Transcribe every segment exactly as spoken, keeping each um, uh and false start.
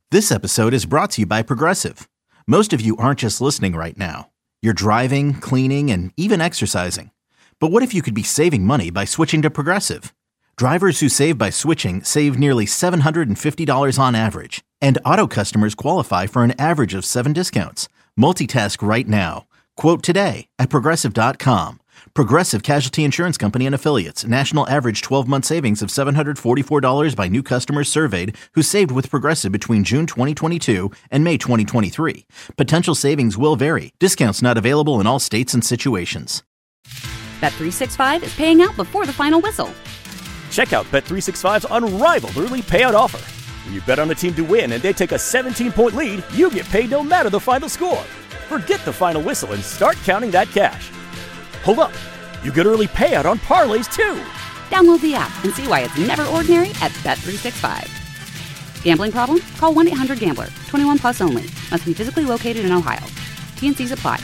This episode is brought to you by Progressive. Most of you aren't just listening right now. You're driving, cleaning, and even exercising. But what if you could be saving money by switching to Progressive? Drivers who save by switching save nearly seven hundred fifty dollars on average. And auto customers qualify for an average of seven discounts. Multitask right now. Quote today at Progressive dot com. Progressive Casualty Insurance Company and Affiliates. National average twelve-month savings of seven hundred forty-four dollars by new customers surveyed who saved with Progressive between June twenty twenty-two and May twenty twenty-three. Potential savings will vary. Discounts not available in all states and situations. Bet three sixty-five is paying out before the final whistle. Check out Bet three sixty-five's unrivaled early payout offer. When you bet on a team to win and they take a seventeen-point lead, you get paid no matter the final score. Forget the final whistle and start counting that cash. Hold up, you get early payout on parlays too. Download the app and see why it's never ordinary at Bet three sixty-five. Gambling problem? Call one eight hundred gambler. twenty-one plus only. Must be physically located in Ohio. T and C's apply.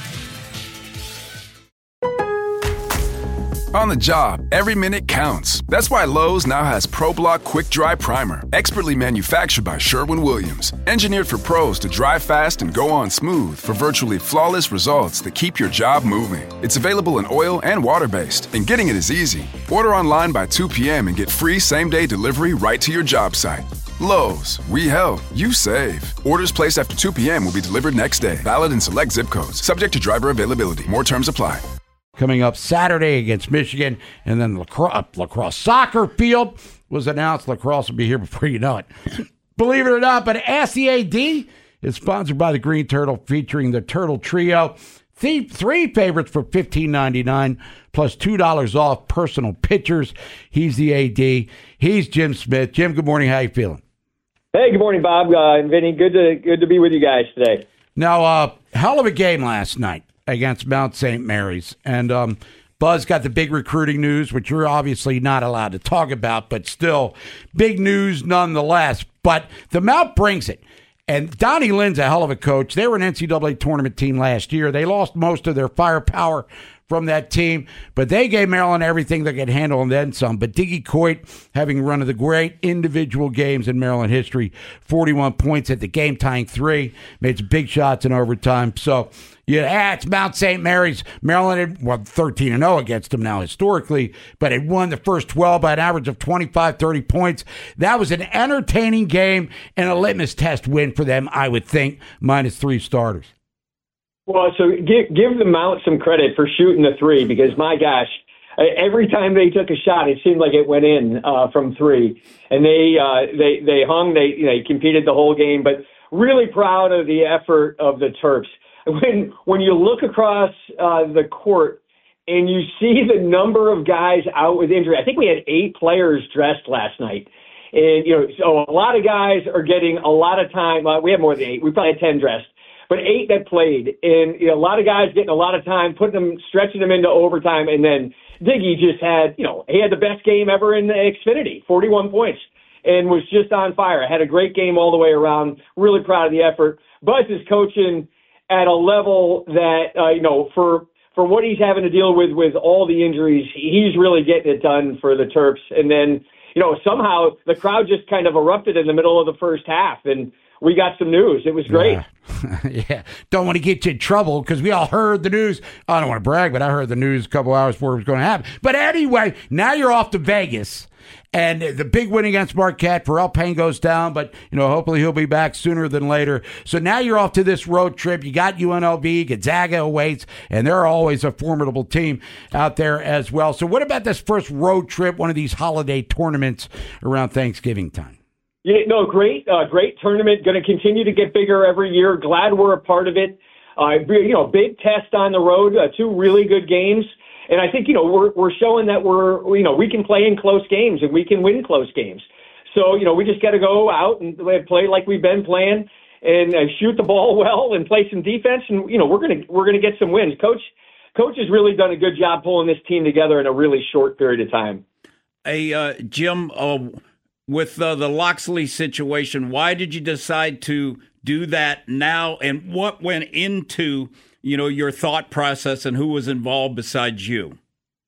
On the job, every minute counts. That's why Lowe's now has ProBlock Quick Dry Primer, expertly manufactured by Sherwin-Williams. Engineered for pros to dry fast and go on smooth for virtually flawless results that keep your job moving. It's available in oil and water-based, and getting it is easy. Order online by two p.m. and get free same-day delivery right to your job site. Lowe's, we help, you save. Orders placed after two p.m. will be delivered next day. Valid in select zip codes. Subject to driver availability. More terms apply. Coming up Saturday against Michigan, and then lacrosse, lacrosse soccer field was announced. Lacrosse will be here before you know it. Believe it or not, but Ask the A D is sponsored by the Green Turtle, featuring the Turtle Trio. Three, three favorites for fifteen ninety-nine plus two dollars off personal pictures. He's the A D. He's Jim Smith. Jim, good morning. How you feeling? Hey, good morning, Bob uh, and Vinny. Good to good to be with you guys today. Now, uh, hell of a game last night against Mount Saint Mary's. And um, Buzz got the big recruiting news, which you're obviously not allowed to talk about, but still big news nonetheless. But the Mount brings it. And Donnie Lynn's a hell of a coach. They were an N C double A tournament team last year. They lost most of their firepower from that team, but they gave Maryland everything they could handle and then some. But Diggy Coit, having run of the great individual games in Maryland history, forty-one points at the game, tying three, made some big shots in overtime. So, yeah, it's Mount Saint Mary's. Maryland had, well, thirteen and oh against them now historically, but it won the first twelve by an average of twenty-five, thirty points. That was an entertaining game and a litmus test win for them, I would think, minus three starters. Well, so give, give the Mount some credit for shooting the three, because, my gosh, every time they took a shot, it seemed like it went in uh, from three. And they uh, they they hung, they, you know, they competed the whole game, but really proud of the effort of the Terps. When when you look across uh, the court and you see the number of guys out with injury, I think we had eight players dressed last night. And, you know, so a lot of guys are getting a lot of time. Uh, we have more than eight. We probably had ten dressed. But eight that played, and you know, a lot of guys getting a lot of time, putting them, stretching them into overtime, and then Diggy just had, you know, he had the best game ever in the Xfinity, forty-one points, and was just on fire. Had a great game all the way around. Really proud of the effort. Buzz is coaching at a level that, uh, you know, for for what he's having to deal with with all the injuries, he's really getting it done for the Terps. And then, you know, somehow the crowd just kind of erupted in the middle of the first half, and we got some news. It was great. Yeah. yeah. Don't want to get you in trouble because we all heard the news. I don't want to brag, but I heard the news a couple hours before it was going to happen. But anyway, now you're off to Vegas. And the big win against Marquette, Pharrell Payne goes down, but you know hopefully he'll be back sooner than later. So now you're off to this road trip. You got U N L V, Gonzaga awaits, and they're always a formidable team out there as well. So what about this first road trip, one of these holiday tournaments around Thanksgiving time? Yeah, no, great, uh, great tournament. Going to continue to get bigger every year. Glad we're a part of it. Uh, you know, big test on the road. Uh, two really good games, and I think you know we're we're showing that we're you know we can play in close games and we can win close games. So you know we just got to go out and play like we've been playing and uh, shoot the ball well and play some defense, and you know we're gonna we're gonna get some wins. Coach, coach has really done a good job pulling this team together in a really short period of time. Hey, uh, Jim. Uh, With uh, the Loxley situation, why did you decide to do that now, and what went into, you know, your thought process, and who was involved besides you?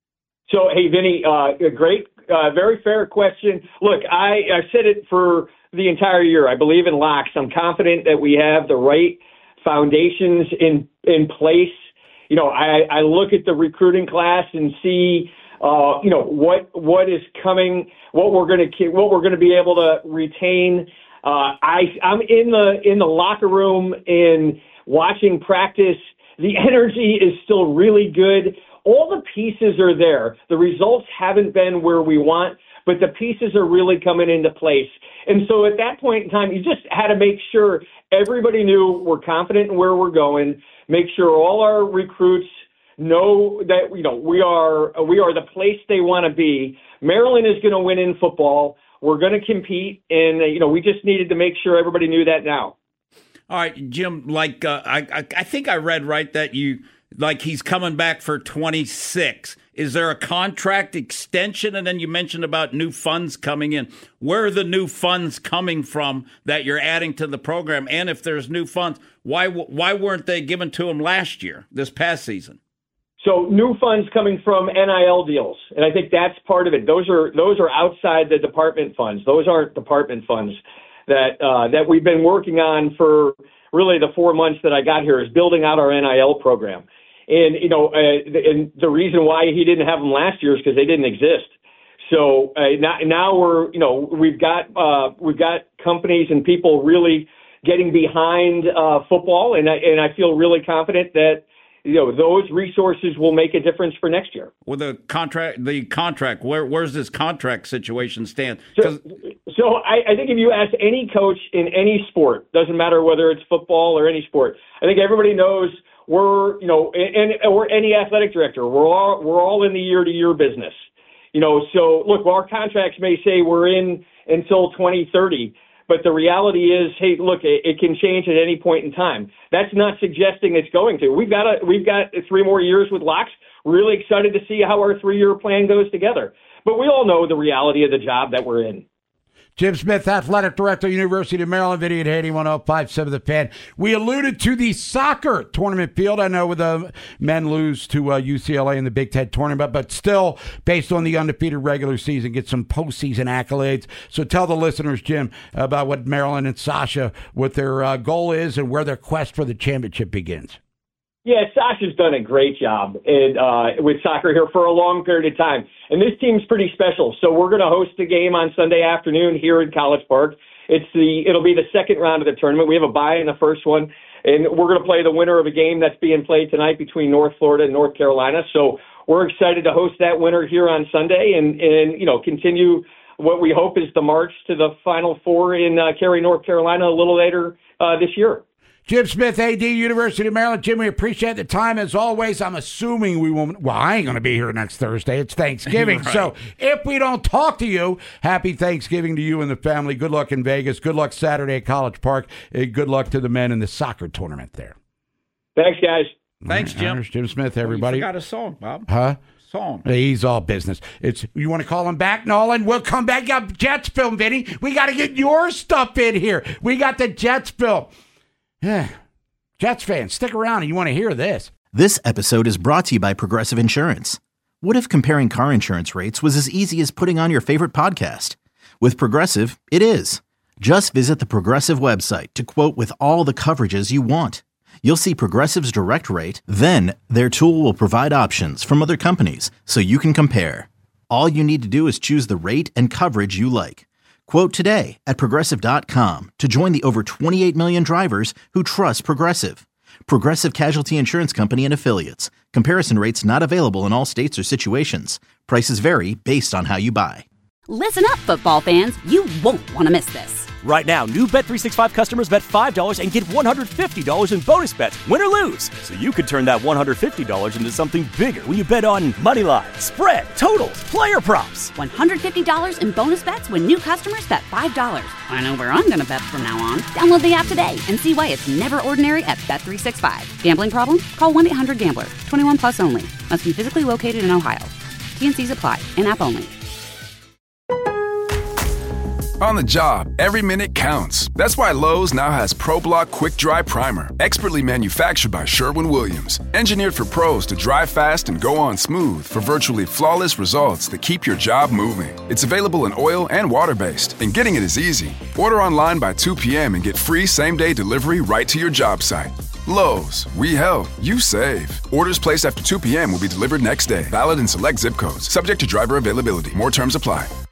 So, hey, Vinny, uh, a great, uh, very fair question. Look, I, I said it for the entire year. I believe in locks. I'm confident that we have the right foundations in in place. You know, I, I look at the recruiting class and see, uh, you know, what what is coming, what we're going to what we're going to be able to retain. Uh, I I'm in the in the locker room and watching practice. The energy is still really good. All the pieces are there. The results haven't been where we want, but the pieces are really coming into place. And so at that point in time, you just had to make sure everybody knew we're confident in where we're going. Make sure all our recruits know that, you know, we are we are the place they want to be. Maryland is going to win in football. We're going to compete, and, you know, we just needed to make sure everybody knew that now. All right, Jim, like uh, I, I I think I read right that you, like he's coming back for twenty-six. Is there a contract extension? And then you mentioned about new funds coming in. Where are the new funds coming from that you're adding to the program? And if there's new funds, why why weren't they given to him last year, this past season? So new funds coming from N I L deals, and I think that's part of it. Those are those are outside the department funds. Those aren't department funds that uh, that we've been working on for really the four months that I got here, is building out our N I L program. And, you know, uh, and the reason why he didn't have them last year is because they didn't exist. So uh, now, now we're, you know, we've got uh, we've got companies and people really getting behind uh, football, and I, and I feel really confident that, you know, those resources will make a difference for next year. Well, the contract, the contract, where where's this contract situation stand? So, so I, I think if you ask any coach in any sport, doesn't matter whether it's football or any sport, I think everybody knows. We're, you know, and, or any athletic director, we're all we're all in the year-to-year business, you know. So look, our contracts may say we're in until twenty thirty, but the reality is, hey, look, it, it can change at any point in time. That's not suggesting it's going to. We've got a we've got three more years with Locks. We're really excited to see how our three-year plan goes together. But we all know the reality of the job that we're in. Jim Smith, Athletic Director, University of Maryland, Vinny at eighty-one oh five seven The Fan. We alluded to the soccer tournament field. I know with the men lose to uh, U C L A in the Big Ten tournament, but still, based on the undefeated regular season, get some postseason accolades. So tell the listeners, Jim, about what Maryland and Sasha, what their uh, goal is and where their quest for the championship begins. Yeah, Sasha's done a great job in, uh, with soccer here for a long period of time. And this team's pretty special. So we're going to host a game on Sunday afternoon here in College Park. It's the It'll be the second round of the tournament. We have a bye in the first one. And we're going to play the winner of a game that's being played tonight between North Florida and North Carolina. So we're excited to host that winner here on Sunday and, and you know, continue what we hope is the march to the Final Four in uh, Cary, North Carolina a little later uh, this year. Jim Smith, A D, University of Maryland. Jim, we appreciate the time as always. I'm assuming we won't. Well, I ain't going to be here next Thursday. It's Thanksgiving. Right. So if we don't talk to you, happy Thanksgiving to you and the family. Good luck in Vegas. Good luck Saturday at College Park. And good luck to the men in the soccer tournament there. Thanks, guys. Thanks, Jim. There's Jim Smith, everybody. Well, you forgot a song, Bob. Huh? Song. He's all business. It's you want to call him back, Nolan? We'll come back. You got Jets film, Vinny. We got to get your stuff in here. We got the Jets film. Yeah. Jets fans, stick around and you want to hear this. This episode is brought to you by Progressive Insurance. What if comparing car insurance rates was as easy as putting on your favorite podcast? With Progressive, it is. Just visit the Progressive website to quote with all the coverages you want. You'll see Progressive's direct rate, then their tool will provide options from other companies so you can compare. All you need to do is choose the rate and coverage you like. Quote today at Progressive dot com to join the over twenty-eight million drivers who trust Progressive. Progressive Casualty Insurance Company and Affiliates. Comparison rates not available in all states or situations. Prices vary based on how you buy. Listen up, football fans. You won't want to miss this. Right now, new Bet three sixty-five customers bet five dollars and get one hundred fifty dollars in bonus bets, win or lose. So you could turn that one hundred fifty dollars into something bigger when you bet on money line, spread, totals, player props. one hundred fifty dollars in bonus bets when new customers bet five dollars. I know where I'm going to bet from now on. Download the app today and see why it's never ordinary at Bet three sixty-five. Gambling problem? Call one eight hundred gambler. twenty-one plus only. Must be physically located in Ohio. T and C's apply. In-app only. On the job, every minute counts. That's why Lowe's now has ProBlock Quick Dry Primer, expertly manufactured by Sherwin-Williams. Engineered for pros to dry fast and go on smooth for virtually flawless results that keep your job moving. It's available in oil and water-based, and getting it is easy. Order online by two p.m. and get free same-day delivery right to your job site. Lowe's, we help, you save. Orders placed after two p.m. will be delivered next day. Valid in select zip codes. Subject to driver availability. More terms apply.